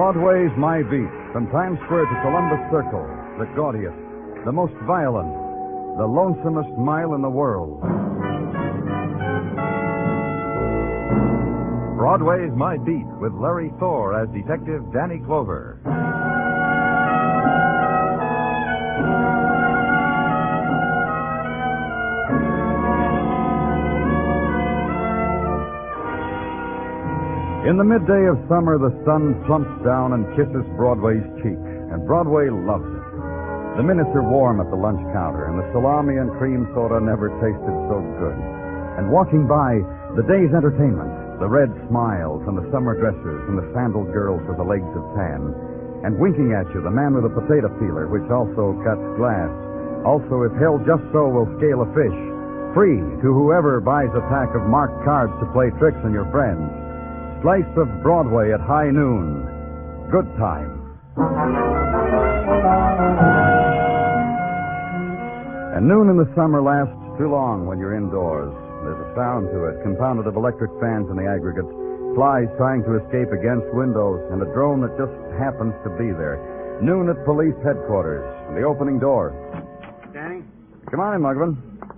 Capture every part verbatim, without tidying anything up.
Broadway's My Beat, from Times Square to Columbus Circle, the gaudiest, the most violent, the lonesomest mile in the world. Broadway's My Beat with Larry Thor as Detective Danny Clover. In the midday of summer, the sun plumps down and kisses Broadway's cheek, and Broadway loves it. The minutes are warm at the lunch counter, and the salami and cream soda never tasted so good. And walking by, the day's entertainment, the red smiles and the summer dresses and the sandaled girls with the legs of tan. And winking at you, the man with a potato peeler, which also cuts glass. Also, if held just so, will scale a fish. Free to whoever buys a pack of marked cards to play tricks on your friends. Slice of Broadway at high noon. Good time. And noon in the summer lasts too long when you're indoors. There's a sound to it, compounded of electric fans in the aggregate, flies trying to escape against windows, and a drone that just happens to be there. Noon at police headquarters, and the opening door. Danny? Come on in, Mugman.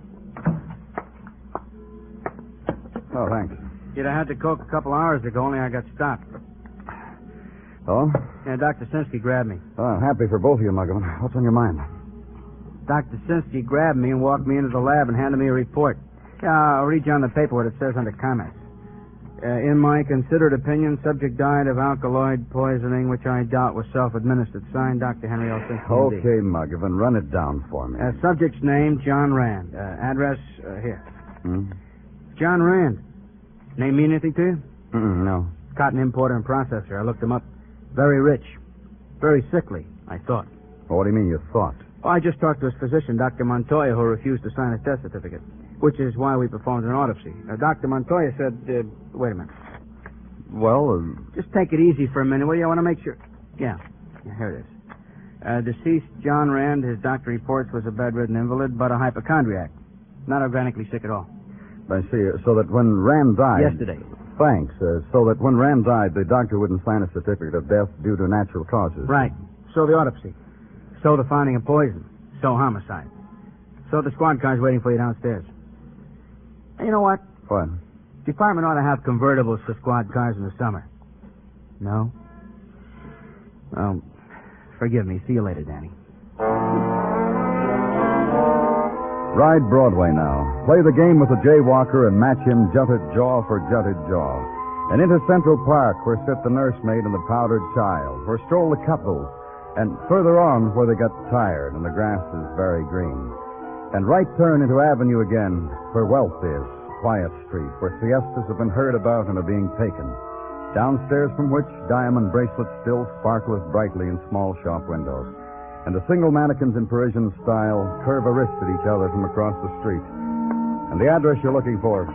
Oh, thanks. You'd have had the Coke a couple hours ago, only I got stopped. Oh? Yeah, Doctor Sinsky grabbed me. Oh, I'm happy for both of you, Mugman. What's on your mind? Doctor Sinsky grabbed me and walked me into the lab and handed me a report. Yeah, I'll read you on the paper what it says under comments. Uh, in my considered opinion, subject died of alkaloid poisoning, which I doubt was self-administered. Signed, Doctor Henry L. Sinsky. Okay, Mugman, run it down for me. Uh, subject's name, John Rand. Uh, address, uh, here. Hmm? John Rand. Name mean anything to you? Mm-mm, no. Cotton importer and processor. I looked him up. Very rich. Very sickly, I thought. Well, what do you mean you thought? Oh, I just talked to his physician, Doctor Montoya, who refused to sign his death certificate, which is why we performed an autopsy. Uh, Doctor Montoya said, uh, wait a minute. Well, uh... Just take it easy for a minute, will you? I want to make sure. Yeah. yeah here it is. Uh, deceased John Rand, his doctor reports, was a bedridden invalid, but a hypochondriac. Not organically sick at all. I see. So that when Rand died... Yesterday. Thanks. Uh, so that when Rand died, the doctor wouldn't sign a certificate of death due to natural causes. Right. So the autopsy. So the finding of poison. So homicide. So the squad car's waiting for you downstairs. And you know what? What? Department ought to have convertibles for squad cars in the summer. No? Well, forgive me. See you later, Danny. Ride Broadway now. Play the game with the jaywalker and match him jutted jaw for jutted jaw. And into Central Park, where sit the nursemaid and the powdered child, where stroll the couples, and further on where they got tired and the grass is very green. And right turn into Avenue again, where wealth is, quiet street, where siestas have been heard about and are being taken. Downstairs from which diamond bracelets still sparkle as brightly in small shop windows. And the single mannequins in Parisian style curve a wrist at each other from across the street. And the address you're looking for.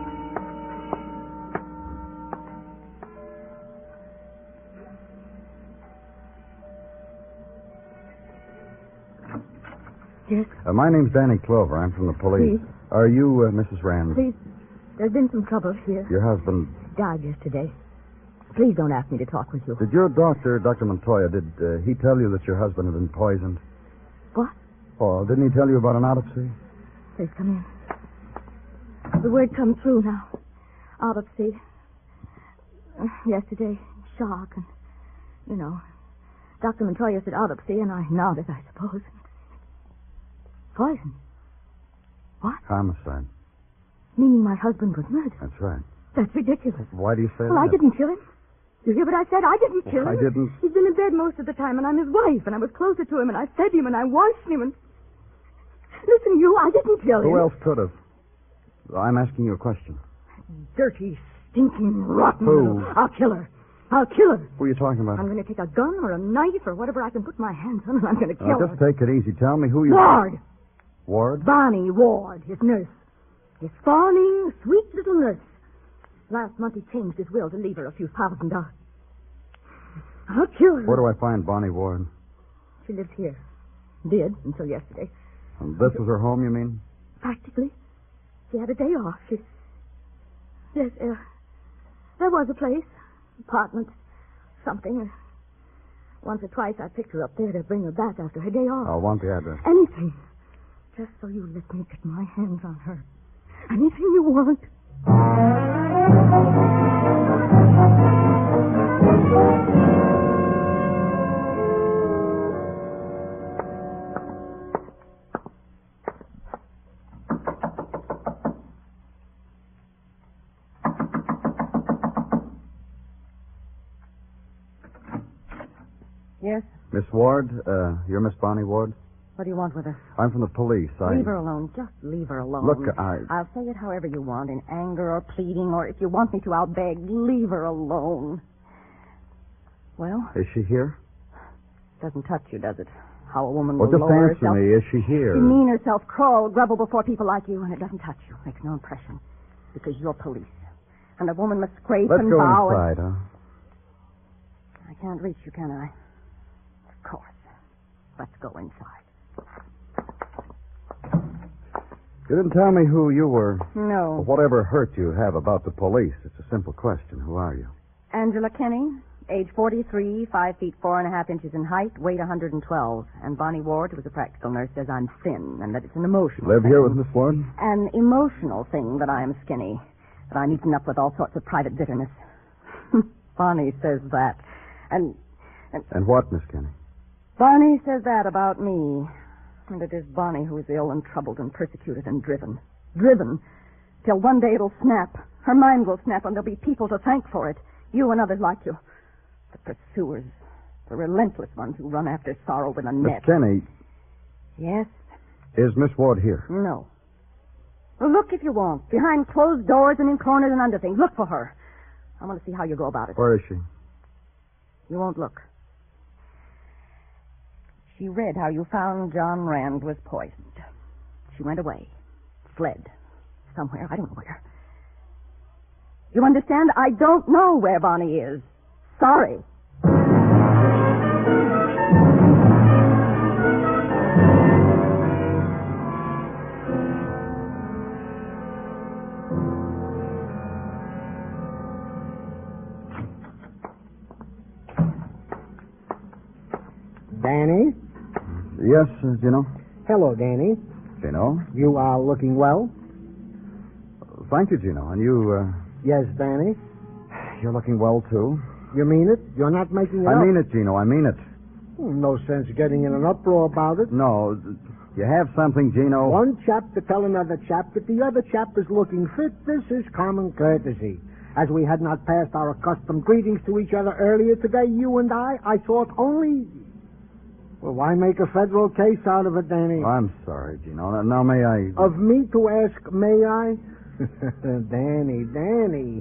Yes? Uh, my name's Danny Clover. I'm from the police. Please. Are you uh, Missus Rand? Please. There's been some trouble here. Your husband... Died yesterday. Please don't ask me to talk with you. Did your doctor, Doctor Montoya, did uh, he tell you that your husband had been poisoned? What? Oh, didn't he tell you about an autopsy? Please come in. The word comes through now. Autopsy. Uh, yesterday, shock, and, you know, Doctor Montoya said autopsy, and I nodded, I suppose. Poison. What? Homicide. Meaning my husband was murdered. That's right. That's ridiculous. Why do you say well, that? I didn't kill him. You hear what I said? I didn't kill I him. didn't. He's been in bed most of the time, and I'm his wife, and I was closer to him, and I fed him, and I washed him, and... Listen, you, I didn't kill him. Who else could have? I'm asking you a question. Dirty, stinking, rotten... Who? I'll kill her. I'll kill her. Who are you talking about? I'm going to take a gun or a knife or whatever I can put my hands on, and I'm going to kill Uh, her. just take it easy. Tell me who you... Ward. Ward? Bonnie Ward, his nurse. His fawning, sweet little nurse. Last month he changed his will to leave her a few thousand dollars. I'll kill her. Where do I find Bonnie Ward? She lives here. Did, until yesterday. And this was her home, you mean? Practically. She had a day off. She... Yes, uh, there was a place. Apartment. Something. Once or twice I picked her up there to bring her back after her day off. I want the address. Anything. Just so you let me get my hands on her. Anything you want. Yes? Miss Ward, uh, you're Miss Bonnie Ward? What do you want with her? I'm from the police. I... Leave her alone. Just leave her alone. Look, I... I'll say it however you want, in anger or pleading, or if you want me to, I'll beg. Leave her alone. Well? Is she here? Doesn't touch you, does it? How a woman Well, will just lower answer herself. me. Is she here? Demean herself, crawl, grovel before people like you, and it doesn't touch you. Makes no impression. Because you're police. And a woman must scrape Let's and go bow. inside, huh? And... I can't reach you, can I? Of course. Let's go inside. You didn't tell me who you were. No. Whatever hurt you have about the police. It's a simple question. Who are you? Angela Kenny, age forty-three, five feet four and a half inches in height, weight one hundred twelve. And Bonnie Ward, who's a practical nurse, says I'm thin and that it's an emotional Live thing. here with Miss Ward? An emotional thing that I am skinny, that I'm eaten up with all sorts of private bitterness. Bonnie says that. And, and... And what, Miss Kenny? Bonnie says that about me. And it is Bonnie who is ill and troubled and persecuted and driven. Driven. Till one day it'll snap. Her mind will snap and there'll be people to thank for it. You and others like you. The pursuers. The relentless ones who run after sorrow with a Miss net. Kenny, Yes? is Miss Ward here? No. Well, look if you want. Behind closed doors and in corners and under things. Look for her. I want to see how you go about it. Where is she? You won't look. She read how you found John Rand was poisoned. She went away. Fled. Somewhere. I don't know where. You understand? I don't know where Bonnie is. Sorry. Danny? Yes, uh, Gino? Hello, Danny. Gino? You are looking well? Thank you, Gino. And you, uh, Yes, Danny. you're looking well, too. You mean it? You're not making it I up? mean it, Gino. I mean it. Oh, no sense getting in an uproar about it. No, you have something, Gino. One chap to tell another chap that the other chap is looking fit. This is common courtesy. As we had not passed our accustomed greetings to each other earlier today, you and I, I thought only... Well, why make a federal case out of it, Danny? I'm sorry, Gino. Now, now may I... Of me to ask, may I? Danny, Danny.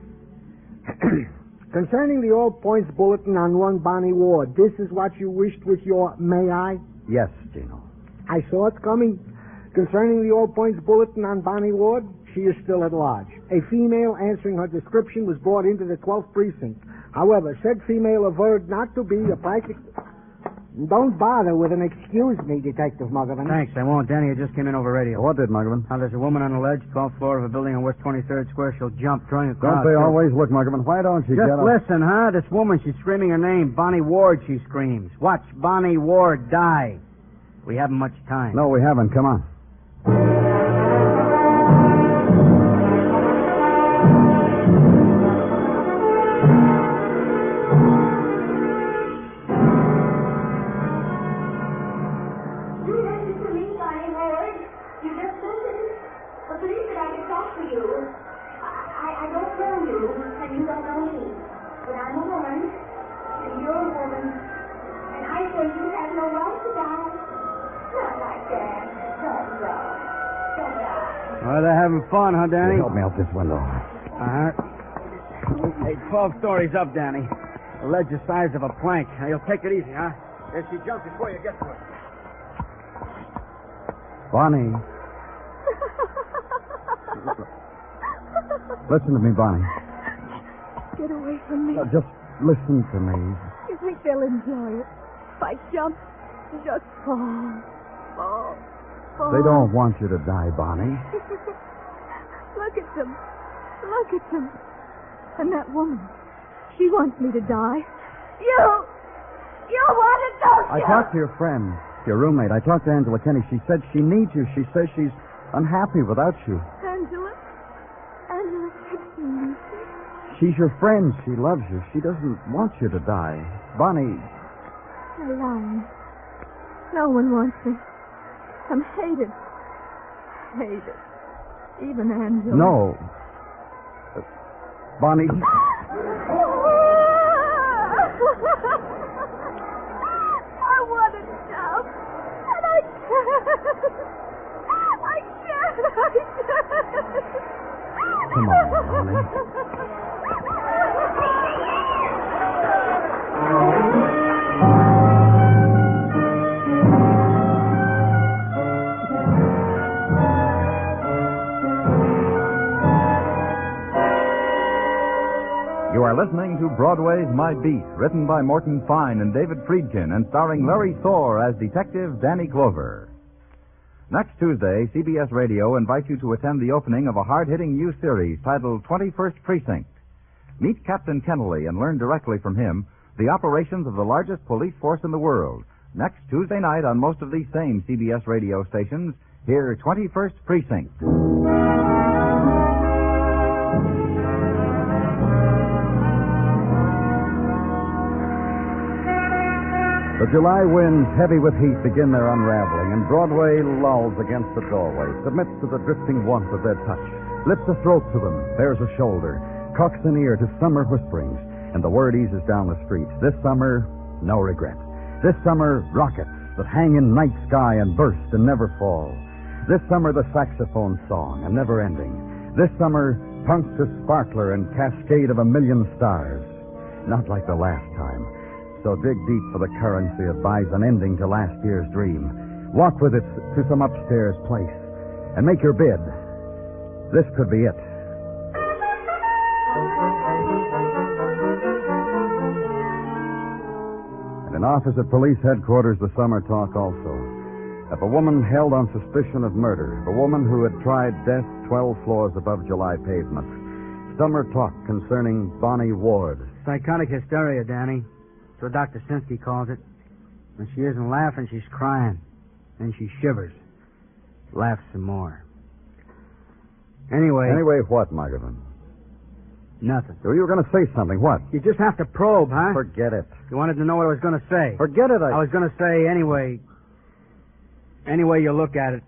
Concerning the All Points Bulletin on one Bonnie Ward, this is what you wished with your may I? Yes, Gino. I saw it coming. Concerning the All Points Bulletin on Bonnie Ward, she is still at large. A female answering her description was brought into the twelfth precinct. However, said female averred not to be a practical... Don't bother with an excuse me, Detective Muggavan. Thanks, I won't. Danny, it just came in over radio. What did, Muggavan? Now, there's a woman on the ledge, twelfth floor of a building on West twenty-third Square. She'll jump, throwing a Don't crowd. they too. always look, Muggavan? Why don't you Just get up? listen, huh? This woman, she's screaming her name. Bonnie Ward, she screams. Watch Bonnie Ward die. We haven't much time. No, we haven't. Come on. Well, they're having fun, huh, Danny? Help me out this window. Uh-huh. Hey, twelve stories up, Danny. The ledge the size of a plank. Now, you'll take it easy, huh? There she jumps before you get to her. Bonnie. Listen to me, Bonnie. Get away from me. Now, just listen to me. You think they'll enjoy it? If I jump, just fall. Fall. Fall. They don't want you to die, Bonnie. Look at them. Look at them. And that woman. She wants me to die. You! You want it, don't I you? talked to your friend, your roommate. I talked to Angela Kenny. She said she needs you. She says she's unhappy without you. Angela? Angela said she needs you. She's your friend. She loves you. She doesn't want you to die. Bonnie. They're lying. No one wants me. I'm hated. Hated. Even Angela. No. Uh, Bonnie. I want to shout, and I can't. I can't. I can't. Come on, Bonnie. You are listening to Broadway's My Beat, written by Morton Fine and David Friedkin, and starring Larry Thor as Detective Danny Clover. Next Tuesday, C B S Radio invites you to attend the opening of a hard-hitting new series titled twenty-first Precinct. Meet Captain Kennelly and learn directly from him the operations of the largest police force in the world. Next Tuesday night on most of these same C B S radio stations, hear twenty-first Precinct. The July winds, heavy with heat, begin their unraveling, and Broadway lolls against the doorway, submits to the drifting warmth of their touch, lifts a throat to them, bares a shoulder, cocks an ear to summer whisperings, and the word eases down the streets. This summer, no regret. This summer, rockets that hang in night sky and burst and never fall. This summer, the saxophone song, and never ending. This summer, punctuous sparkler and cascade of a million stars. Not like the last time. So dig deep for the currency that buys an ending to last year's dream. Walk with it to some upstairs place and make your bid. This could be it. And in office at police headquarters, the summer talk also. Of a woman held on suspicion of murder. A woman who had tried death twelve floors above July pavement. Summer talk concerning Bonnie Ward. Psychotic hysteria, Danny. That's what Doctor Sinsky calls it. When she isn't laughing, she's crying. Then she shivers. Laughs some more. Anyway. Anyway, what, Margaret? Nothing. You were going to say something. What? You just have to probe, huh? Forget it. You wanted to know what I was going to say. Forget it. I... I was going to say, anyway, any way you look at it,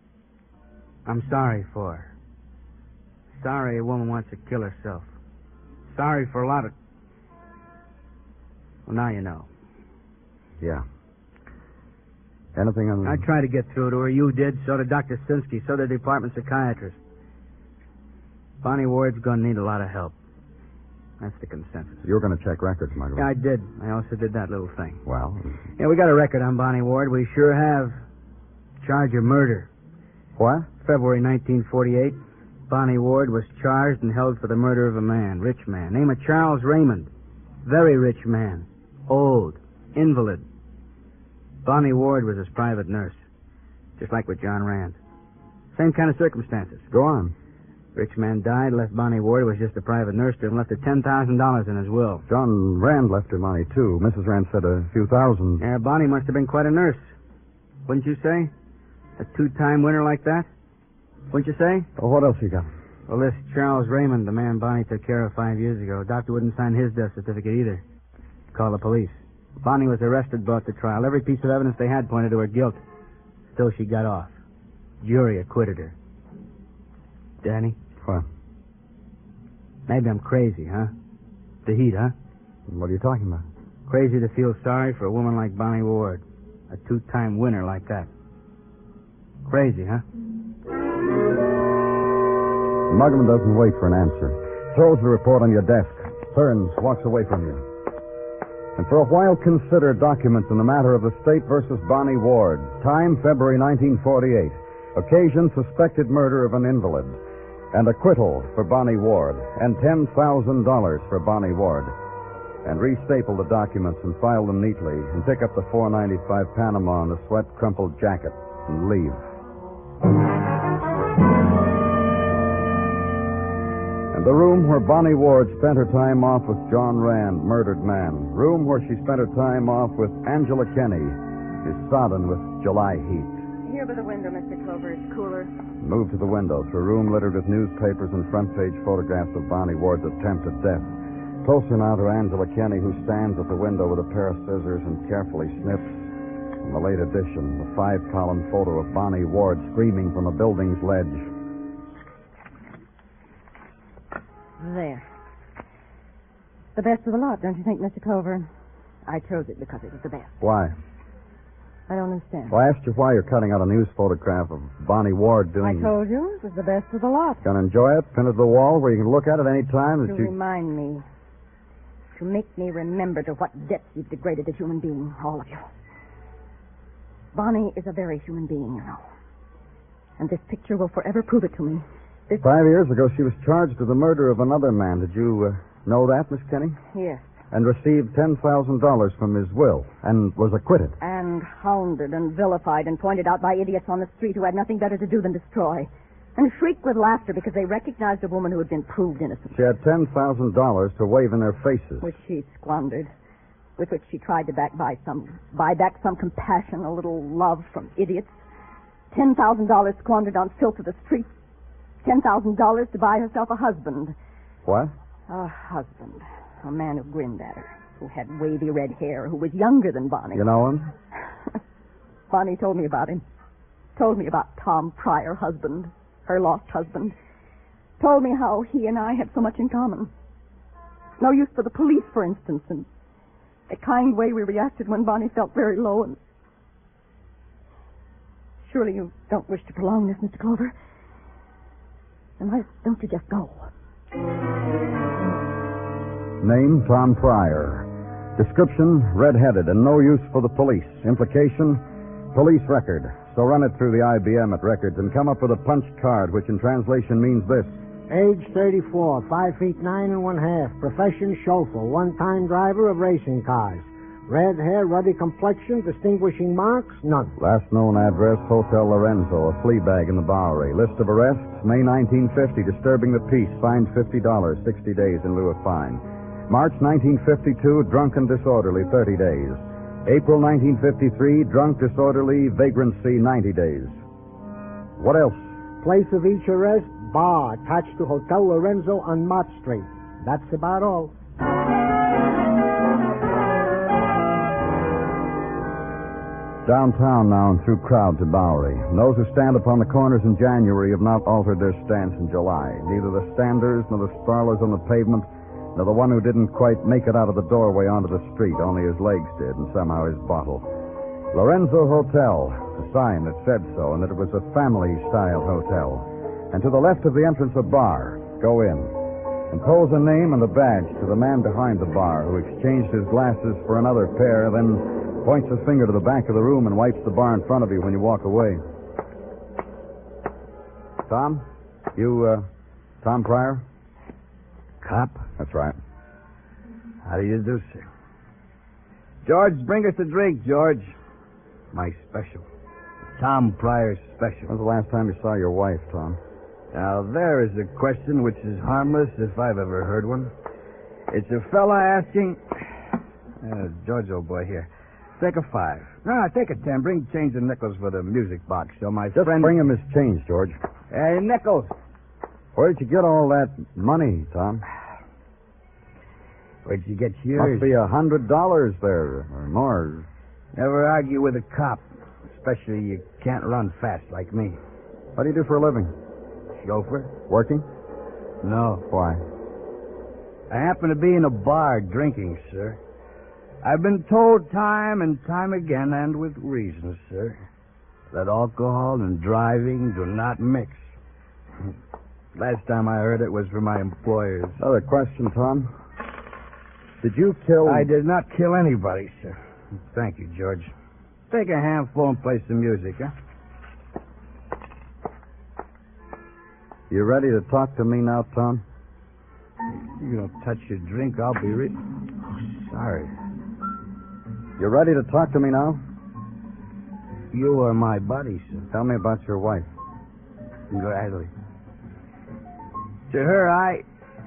I'm sorry for her. Sorry a woman wants to kill herself. Sorry for a lot of... Well, now you know. Yeah. Anything on... I tried to get through to her. You did. So did Doctor Sinsky. So did the department psychiatrist. Bonnie Ward's going to need a lot of help. That's the consensus. You were going to check records, Margaret. Yeah, I did. I also did that little thing. Well... Yeah, we got a record on Bonnie Ward. We sure have. Charge of murder. What? February nineteen forty-eight. Bonnie Ward was charged and held for the murder of a man, rich man, name of Charles Raymond. Very rich man. Old. Invalid. Bonnie Ward was his private nurse. Just like with John Rand. Same kind of circumstances. Go on. Rich man died, left Bonnie Ward, was just a private nurse to him, left her ten thousand dollars in his will. John Rand left her money, too. Missus Rand said a few thousand. Yeah, Bonnie must have been quite a nurse. Wouldn't you say? A two-time winner like that? Wouldn't you say? Well, what else you got? Well, this Charles Raymond, the man Bonnie took care of five years ago, doctor wouldn't sign his death certificate either. Call the police. Bonnie was arrested, brought to trial. Every piece of evidence they had pointed to her guilt. Still, she got off. Jury acquitted her. Danny? What? Maybe I'm crazy, huh? The heat, huh? What are you talking about? Crazy to feel sorry for a woman like Bonnie Ward. A two-time winner like that. Crazy, huh? Mugman doesn't wait for an answer. Throws the report on your desk. Turns, walks away from you. And for a while consider documents in the matter of the State versus Bonnie Ward. Time, February nineteen forty-eight. Occasion, suspected murder of an invalid. And acquittal for Bonnie Ward. And ten thousand dollars for Bonnie Ward. And restaple the documents and file them neatly. And pick up the four ninety-five Panama and the sweat-crumpled jacket. And leave. And And the room where Bonnie Ward spent her time off with John Rand, murdered man. Room where she spent her time off with Angela Kenny is sodden with July heat. Here by the window, Mister Clover. It's cooler. Move to the window to a room littered with newspapers and front-page photographs of Bonnie Ward's attempted death. Closer now to Angela Kenny, who stands at the window with a pair of scissors and carefully snips. In the late edition, the five-column photo of Bonnie Ward screaming from a building's ledge. There. The best of the lot, don't you think, Mister Clover? I chose it because it was the best. Why? I don't understand. Well, I asked you why you're cutting out a news photograph of Bonnie Ward doing... I told you it was the best of the lot. Gonna enjoy it? Pin it to the wall where you can look at it any time that To you... remind me. To make me remember to what depths you've degraded a human being, all of you. Bonnie is a very human being, you know. And this picture will forever prove it to me. This... Five years ago, she was charged with the murder of another man. Did you uh, know that, Miss Kenny? Yes. And received ten thousand dollars from his will, and was acquitted. And hounded and vilified and pointed out by idiots on the street who had nothing better to do than destroy. And shrieked with laughter because they recognized a woman who had been proved innocent. She had ten thousand dollars to wave in their faces. Which she squandered. With which she tried to back buy some, buy back some compassion, a little love from idiots. ten thousand dollars squandered on filth of the street. ten thousand dollars to buy herself a husband. What? A husband. A man who grinned at her, who had wavy red hair, who was younger than Bonnie. You know him? Bonnie told me about him. Told me about Tom Pryor, husband, her lost husband. Told me how he and I had so much in common. No use for the police, for instance, and the kind way we reacted when Bonnie felt very low. And surely you don't wish to prolong this, Mister Clover? Then why don't you just go? Name, Tom Pryor. Description, red-headed and no use for the police. Implication, police record. So run it through the I B M at records and come up with a punch card, which in translation means this. Age thirty-four, five feet nine and one half. Profession chauffeur, one-time driver of racing cars. Red hair, ruddy complexion, distinguishing marks, none. Last known address, Hotel Lorenzo, a flea bag in the Bowery. List of arrests, May nineteen fifty, disturbing the peace, fined fifty dollars, sixty days in lieu of fine. March nineteen fifty-two, drunk and disorderly, thirty days. April nineteen fifty-three, drunk, disorderly, vagrancy, ninety days. What else? Place of each arrest, bar, attached to Hotel Lorenzo on Mott Street. That's about all. Downtown now and through crowds at Bowery. And those who stand upon the corners in January have not altered their stance in July. Neither the standers nor the sprawlers on the pavement, nor the one who didn't quite make it out of the doorway onto the street, only his legs did, and somehow his bottle. Lorenzo Hotel, a sign that said so, and that it was a family-style hotel. And to the left of the entrance, a bar. Go in. Impose a name and a badge to the man behind the bar, who exchanged his glasses for another pair, then points his finger to the back of the room and wipes the bar in front of you when you walk away. Tom? You, uh, Tom Pryor? Cop? That's right. How do you do, sir? George, bring us a drink, George. My special. Tom Pryor's special. When's the last time you saw your wife, Tom? Now, there is a question which is harmless if I've ever heard one. It's a fella asking... Uh, George, old boy, here. Take a five. No, take a ten. Bring change and nickels for the music box so my Just friend... bring him his change, George. Hey, nickels. Where did you get all that money, Tom? Where'd you get yours? Must be a hundred dollars there, or more. Never argue with a cop, especially you can't run fast like me. What do you do for a living? Chauffeur? Working? No. Why? I happen to be in a bar drinking, sir. I've been told time and time again, and with reason, sir, that alcohol and driving do not mix. Last time I heard it was from my employers. Another question, Tom. Did you kill... I did not kill anybody, sir. Thank you, George. Take a handful and play some music, huh? You ready to talk to me now, Tom? You don't touch your drink, I'll be re... Oh, sorry. You ready to talk to me now? You are my buddy, sir. Tell me about your wife. Gladly. To her, I...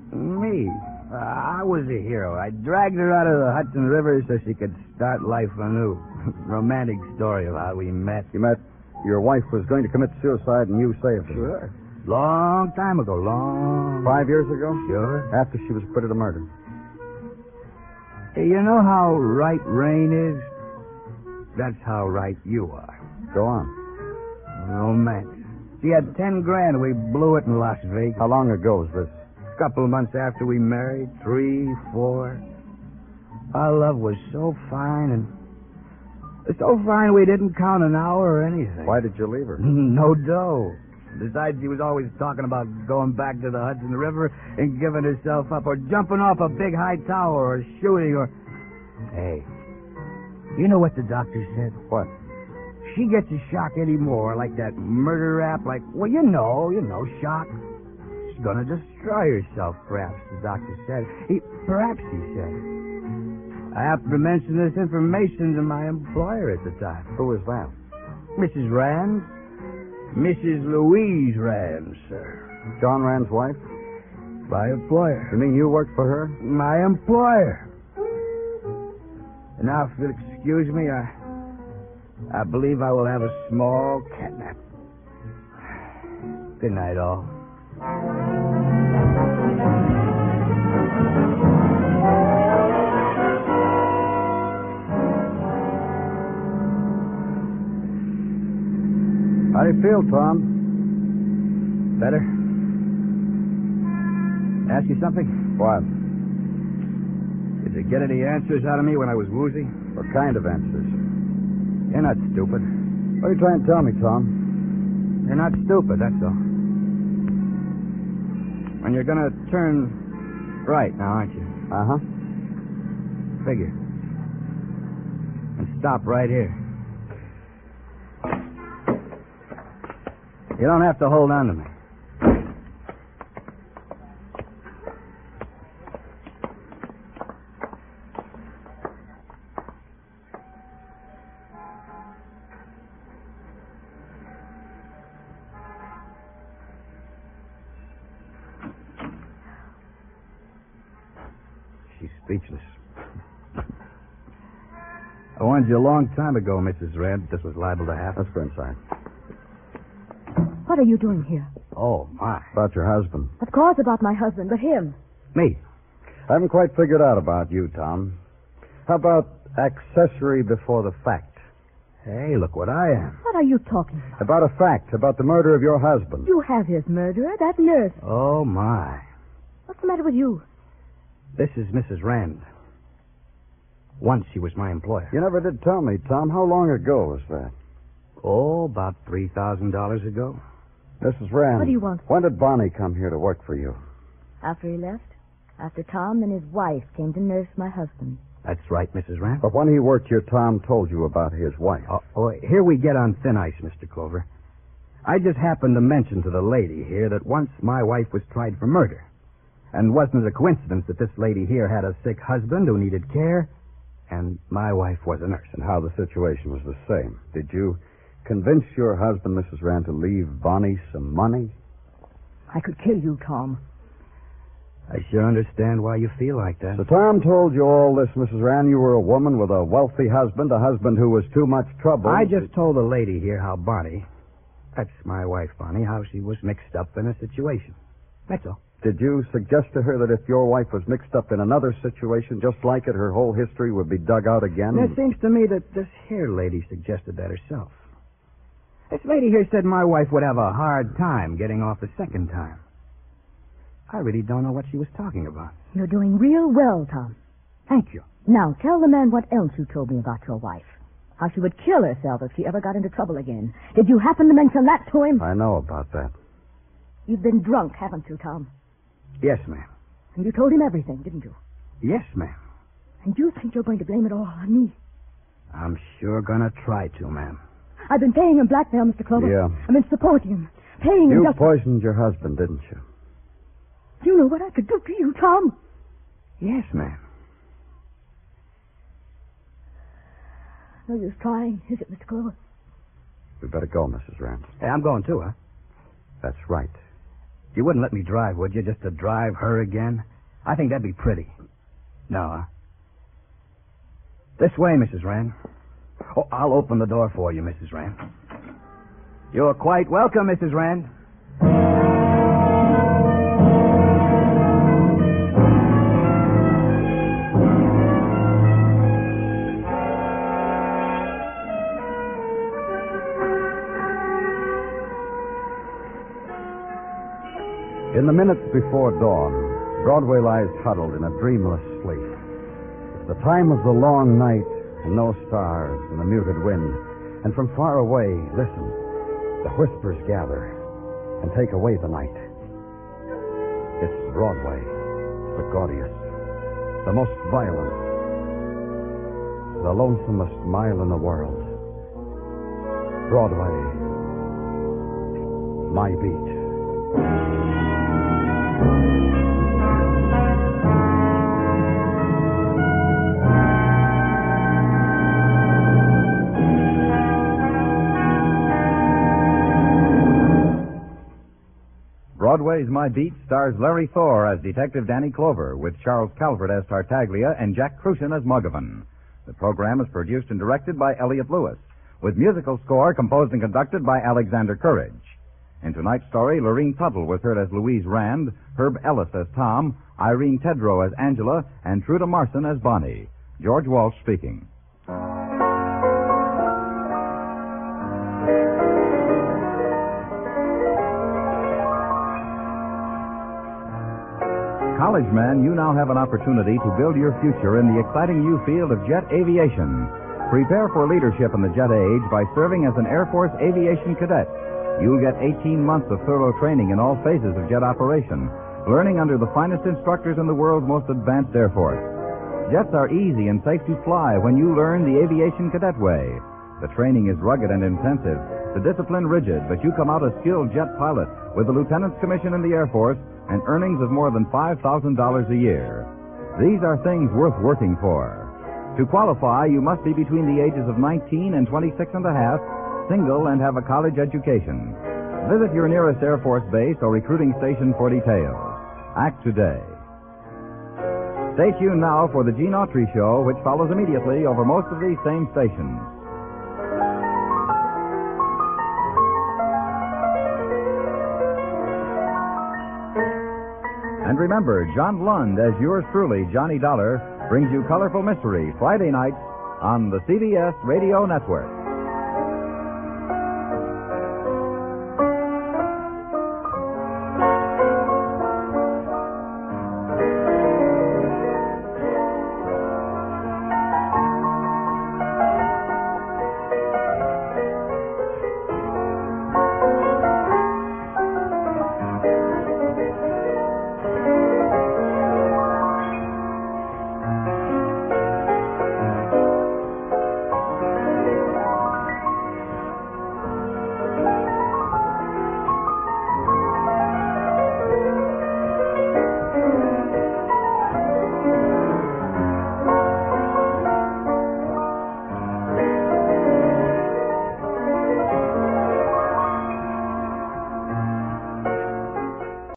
Me? Uh, I was a hero. I dragged her out of the Hudson River so she could start life anew. Romantic story of how we met. You met your wife was going to commit suicide and you saved her. Sure. Long time ago, long. Five years ago? Sure. After she was acquitted of murder. Hey, you know how right Rain is? That's how right you are. Go on. Romance. She had ten grand. We blew it in Las Vegas. How long ago was this? A couple of months after we married. Three, four. Our love was so fine and so fine we didn't count an hour or anything. Why did you leave her? No dough. Besides, she was always talking about going back to the Hudson River and giving herself up or jumping off a big high tower or shooting or... Hey, you know what the doctor said? What? She gets a shock anymore, like that murder rap, like, well, you know, you know, shock. She's gonna destroy herself, perhaps, the doctor said. He, perhaps, he said. I happened to mention this information to my employer at the time. Who was that? Missus Rand. Missus Louise Rand, sir. John Rand's wife? My employer. You mean you worked for her? My employer. And now, if you'll excuse me, I... I believe I will have a small catnap. Good night, all. How do you feel, Tom? Better? Ask you something? What? Did you get any answers out of me when I was woozy? What kind of answers? You're not stupid. What are you trying to tell me, Tom? You're not stupid, that's all. And you're gonna turn right now, aren't you? Uh-huh. Figure. And stop right here. You don't have to hold on to me. She's speechless. I warned you a long time ago, Missus Rand, this was liable to happen. Let's go inside. What are you doing here? Oh, my. About your husband. Of course about my husband, but him. Me? I haven't quite figured out about you, Tom. How about accessory before the fact? Hey, look what I am. What are you talking about? About a fact, about the murder of your husband. You have his murderer, that nurse. Oh, my. What's the matter with you? This is Missus Rand. Once she was my employer. You never did tell me, Tom. How long ago was that? Oh, about three thousand dollars ago. Missus Rand. What do you want? When did Bonnie come here to work for you? After he left? After Tom and his wife came to nurse my husband. That's right, Missus Rand. But when he worked here, Tom told you about his wife. Oh, oh, here we get on thin ice, Mister Clover. I just happened to mention to the lady here that once my wife was tried for murder. And wasn't it a coincidence that this lady here had a sick husband who needed care? And my wife was a nurse. And how the situation was the same. Did you convince your husband, Missus Rand, to leave Bonnie some money? I could kill you, Tom. I sure understand why you feel like that. So Tom told you all this, Missus Rand. You were a woman with a wealthy husband, a husband who was too much trouble. I just told the lady here how Bonnie, that's my wife, Bonnie, how she was mixed up in a situation. That's all. Did you suggest to her that if your wife was mixed up in another situation just like it, her whole history would be dug out again? And it seems to me that this here lady suggested that herself. This lady here said my wife would have a hard time getting off the second time. I really don't know what she was talking about. You're doing real well, Tom. Thank you. Now, tell the man what else you told me about your wife. How she would kill herself if she ever got into trouble again. Did you happen to mention that to him? I know about that. You've been drunk, haven't you, Tom? Yes, ma'am. And you told him everything, didn't you? Yes, ma'am. And you think you're going to blame it all on me? I'm sure gonna try to, ma'am. I've been paying him blackmail, Mister Clover. Yeah. I've been supporting him. Paying him You just... poisoned your husband, didn't you? You know what I could do to you, Tom? Yes, ma'am. No use trying, is it, Mister Clover? We better go, Missus Rand. Hey, I'm going too, huh? That's right. You wouldn't let me drive, would you, just to drive her again? I think that'd be pretty. No, huh? This way, Missus Rand. Oh, I'll open the door for you, Missus Rand. You're quite welcome, Missus Rand. In the minutes before dawn, Broadway lies huddled in a dreamless sleep. It's the time of the long night and no stars and the muted wind. And from far away, listen, the whispers gather and take away the night. It's Broadway, the gaudiest, the most violent, the lonesomest mile in the world. Broadway, my beat. Broadway's My Beat stars Larry Thor as Detective Danny Clover, with Charles Calvert as Tartaglia and Jack Crucian as Muggavan. The program is produced and directed by Elliott Lewis, with musical score composed and conducted by Alexander Courage. In tonight's story, Lorene Tuttle was heard as Louise Rand, Herb Ellis as Tom, Irene Tedrow as Angela, and Truda Marson as Bonnie. George Walsh speaking. College man, you now have an opportunity to build your future in the exciting new field of jet aviation. Prepare for leadership in the jet age by serving as an Air Force aviation cadet. You'll get eighteen months of thorough training in all phases of jet operation, learning under the finest instructors in the world's most advanced Air Force. Jets are easy and safe to fly when you learn the aviation cadet way. The training is rugged and intensive, the discipline rigid, but you come out a skilled jet pilot with a lieutenant's commission in the Air Force and earnings of more than five thousand dollars a year. These are things worth working for. To qualify, you must be between the ages of nineteen and twenty-six and a half, single, and have a college education. Visit your nearest Air Force base or recruiting station for details. Act today. Stay tuned now for the Gene Autry Show, which follows immediately over most of these same stations. And remember, John Lund, as yours truly, Johnny Dollar, brings you Colorful Mystery Friday nights on the C B S Radio Network.